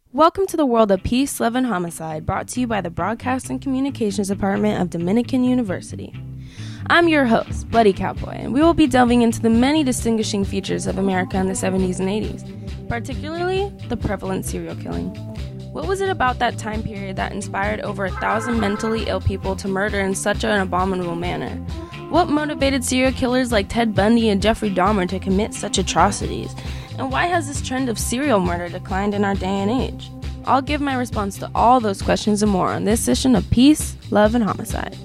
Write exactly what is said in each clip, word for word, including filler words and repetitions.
Welcome to the world of peace, love, and homicide, brought to you by the Broadcast and Communications Department of Dominican University. I'm your host, Bloody Cowboy, and we will be delving into the many distinguishing features of America in the seventies and eighties, particularly the prevalent serial killing. What was it about that time period that inspired over a thousand mentally ill people to murder in such an abominable manner? What motivated serial killers like Ted Bundy and Jeffrey Dahmer to commit such atrocities? And why has this trend of serial murder declined in our day and age? I'll give my response to all those questions and more on this session of Peace, Love, and Homicide.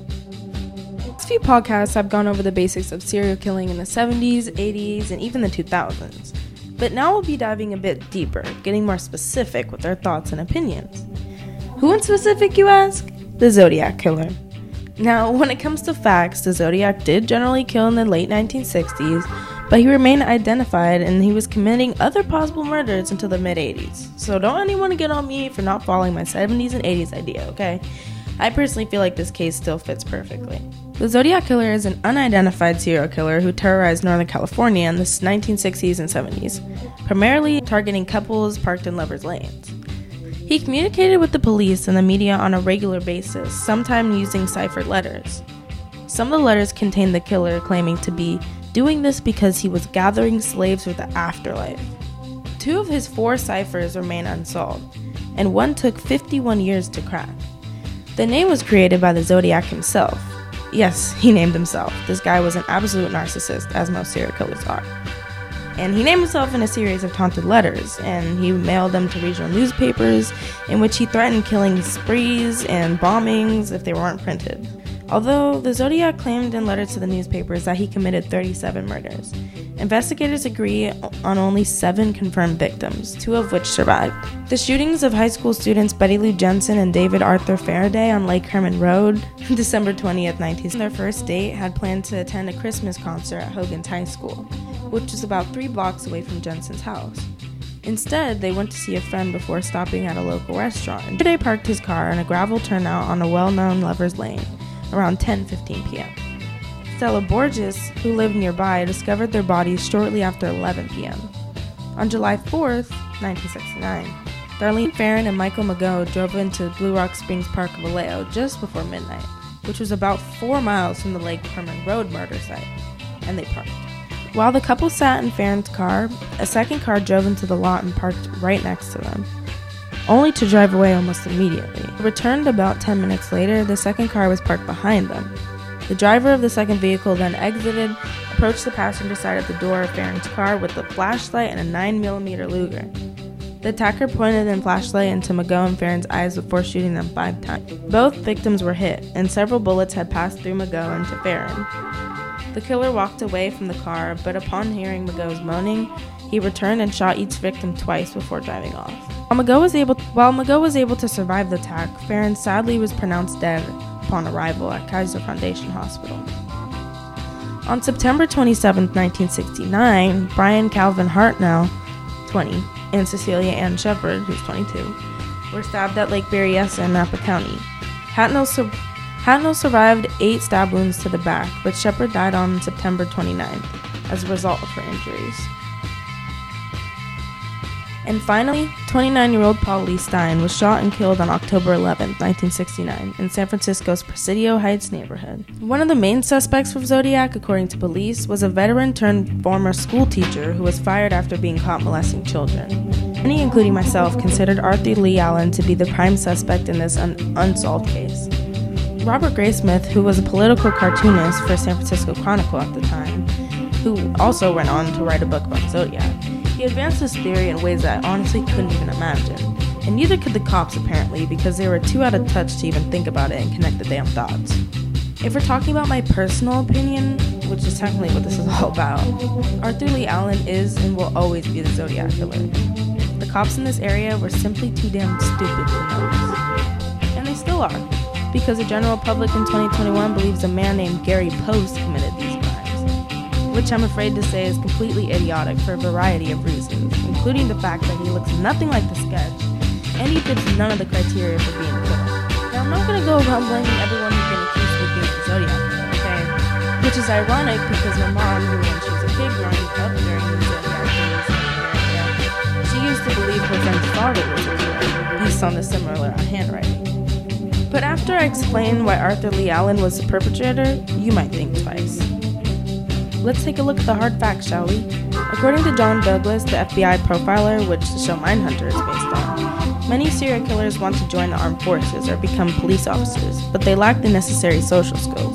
In the last few podcasts, I've gone over the basics of serial killing in the seventies, eighties, and even the two thousands. But now we'll be diving a bit deeper, getting more specific with our thoughts and opinions. Who in specific, you ask? The Zodiac Killer. Now, when it comes to facts, the Zodiac did generally kill in the late nineteen sixties, but he remained identified and he was committing other possible murders until the mid-eighties. So don't anyone get on me for not following my seventies and eighties idea, okay? I personally feel like this case still fits perfectly. The Zodiac Killer is an unidentified serial killer who terrorized Northern California in the nineteen sixties and seventies, primarily targeting couples parked in lovers' lanes. He communicated with the police and the media on a regular basis, sometimes using ciphered letters. Some of the letters contained the killer claiming to be doing this because he was gathering slaves for the afterlife. Two of his four ciphers remain unsolved, and one took fifty-one years to crack. The name was created by the Zodiac himself. Yes, he named himself. This guy was an absolute narcissist, as most serial killers are. And he named himself in a series of taunted letters, and he mailed them to regional newspapers, in which he threatened killing sprees and bombings if they weren't printed. Although the Zodiac claimed in letters to the newspapers that he committed thirty-seven murders, investigators agree on only seven confirmed victims, two of which survived. The shootings of high school students Betty Lou Jensen and David Arthur Faraday on Lake Herman Road, December twentieth, nineteen seventy, their first date had planned to attend a Christmas concert at Hogan's High School, which was about three blocks away from Jensen's house. Instead, they went to see a friend before stopping at a local restaurant. Faraday parked his car in a gravel turnout on a well-known lover's lane around ten fifteen p.m. Stella Borges, who lived nearby, discovered their bodies shortly after eleven p.m. On July fourth, nineteen sixty-nine, Darlene Ferrin and Michael Mageau drove into Blue Rock Springs Park of Vallejo just before midnight, which was about four miles from the Lake Herman Road murder site, and they parked. While the couple sat in Ferrin's car, a second car drove into the lot and parked right next to them, only to drive away almost immediately. Returned about ten minutes later, the second car was parked behind them. The driver of the second vehicle then exited, approached the passenger side of the door of Ferrin's car with a flashlight and a nine millimeter Luger. The attacker pointed the flashlight into Mageau and Ferrin's eyes before shooting them five times. Both victims were hit, and several bullets had passed through Mageau into Ferrin. The killer walked away from the car, but upon hearing Mageau's moaning, he returned and shot each victim twice before driving off. While Mageau was able, while Mageau was able to survive the attack, Ferrin sadly was pronounced dead upon arrival at Kaiser Foundation Hospital. On September twenty-seventh, nineteen sixty-nine, Brian Calvin Hartnell, twenty, and Cecilia Ann Shepard, who's twenty-two, were stabbed at Lake Berryessa in Napa County. Hartnell, sur- Hartnell survived eight stab wounds to the back, but Shepard died on September twenty-ninth as a result of her injuries. And finally, twenty-nine-year-old Paul Lee Stein was shot and killed on October eleventh, nineteen sixty-nine, in San Francisco's Presidio Heights neighborhood. One of the main suspects for Zodiac, according to police, was a veteran-turned-former school teacher who was fired after being caught molesting children. Many, including myself, considered Arthur Lee Allen to be the prime suspect in this un- unsolved case. Robert Graysmith, who was a political cartoonist for San Francisco Chronicle at the time, who also went on to write a book about Zodiac, he advanced this theory in ways that I honestly couldn't even imagine, and neither could the cops apparently, because they were too out of touch to even think about it and connect the damn dots. If we're talking about my personal opinion, which is technically what this is all about, Arthur Lee Allen is and will always be the Zodiac Killer. The cops in this area were simply too damn stupid to notice. And they still are, because the general public in twenty twenty-one believes a man named Gary Post committed these crimes, which I'm afraid to say is completely idiotic for a variety of reasons, including the fact that he looks nothing like the sketch, and he fits none of the criteria for being a killer. Now, I'm not going to go around blaming everyone who's been accused of being the Zodiac Killer, okay? Which is ironic because my mom, who when she was a kid growing up during the Zodiac days in the area, she used to believe her friend's father was a killer. based on the similar handwriting. But after I explain why Arthur Lee Allen was the perpetrator, you might think twice. Let's take a look at the hard facts, shall we? According to John Douglas, the F B I profiler, which the show Mindhunter is based on, many serial killers want to join the armed forces or become police officers, but they lack the necessary social skills.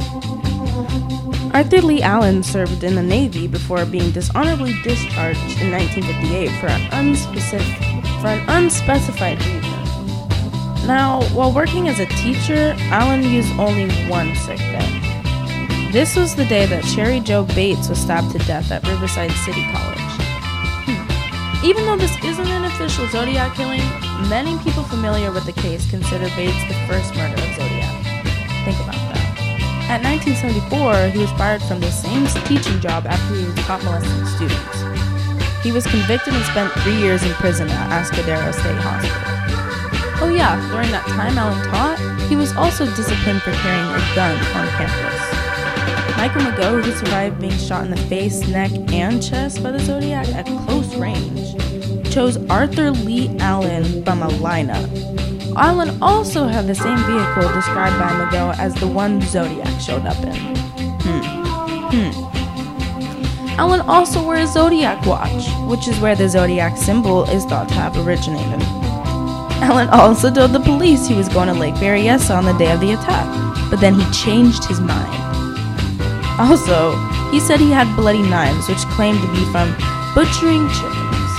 Arthur Lee Allen served in the Navy before being dishonorably discharged in nineteen fifty-eight for an, unspecific, for an unspecified reason. Now, while working as a teacher, Allen used only one sick day. This was the day that Sherry Jo Bates was stabbed to death at Riverside City College. Hmm. Even though this isn't an official Zodiac killing, many people familiar with the case consider Bates the first murder of Zodiac. Think about that. At nineteen seventy-four, he was fired from the same teaching job after he was caught molesting students. He was convicted and spent three years in prison at Atascadero State Hospital. Oh yeah, during that time Allen taught, he was also disciplined for carrying a gun on campus. Michael Mageau, who survived being shot in the face, neck, and chest by the Zodiac at close range, chose Arthur Lee Allen from a lineup. Allen also had the same vehicle described by Mageau as the one Zodiac showed up in. Hmm. Hmm. Allen also wore a Zodiac watch, which is where the Zodiac symbol is thought to have originated. Allen also told the police he was going to Lake Berryessa on the day of the attack, but then he changed his mind. Also, he said he had bloody knives, which claimed to be from butchering chickens.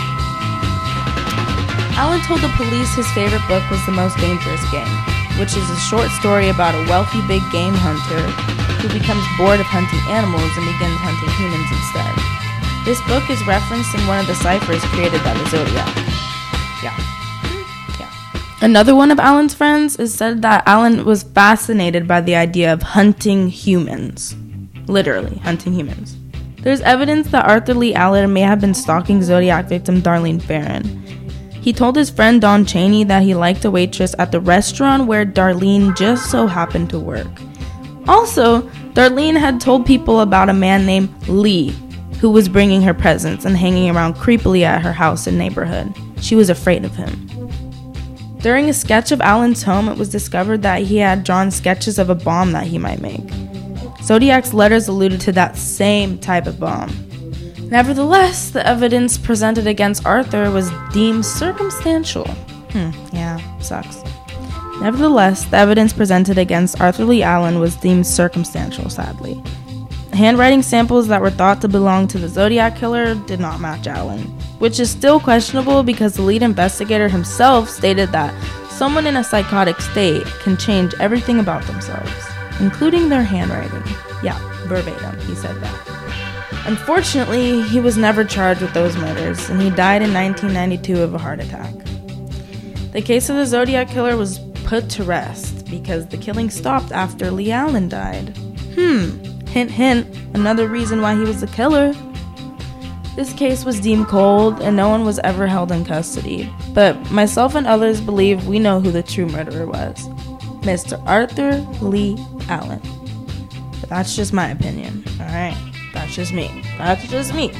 Allen told the police his favorite book was The Most Dangerous Game, which is a short story about a wealthy big game hunter who becomes bored of hunting animals and begins hunting humans instead. This book is referenced in one of the ciphers created by the Zodiac. Yeah. Yeah. Another one of Allen's friends has said that Allen was fascinated by the idea of hunting humans. Literally, hunting humans. There's evidence that Arthur Lee Allen may have been stalking Zodiac victim Darlene Ferrin. He told his friend Don Chaney that he liked a waitress at the restaurant where Darlene just so happened to work. Also, Darlene had told people about a man named Lee, who was bringing her presents and hanging around creepily at her house and neighborhood. She was afraid of him. During a sketch of Allen's home, it was discovered that he had drawn sketches of a bomb that he might make. Zodiac's letters alluded to that same type of bomb. Nevertheless, the evidence presented against Arthur was deemed circumstantial. Hmm, yeah, sucks. Nevertheless, the evidence presented against Arthur Lee Allen was deemed circumstantial, sadly. Handwriting samples that were thought to belong to the Zodiac killer did not match Allen, which is still questionable because the lead investigator himself stated that someone in a psychotic state can change everything about themselves, including their handwriting. Yeah, verbatim, he said that. Unfortunately, he was never charged with those murders, and he died in nineteen ninety-two of a heart attack. The case of the Zodiac killer was put to rest because the killing stopped after Lee Allen died. Hmm, hint hint, another reason why he was the killer. This case was deemed cold, and no one was ever held in custody, but myself and others believe we know who the true murderer was. Mister Arthur Lee Allen. But that's just my opinion, alright? That's just me. That's just me.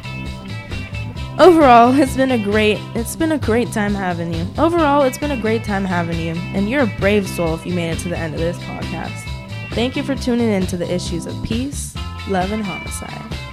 Overall, it's been a great, it's been a great time having you. Overall, it's been a great time having you, and you're a brave soul if you made it to the end of this podcast. Thank you for tuning in to the issues of peace, love, and homicide.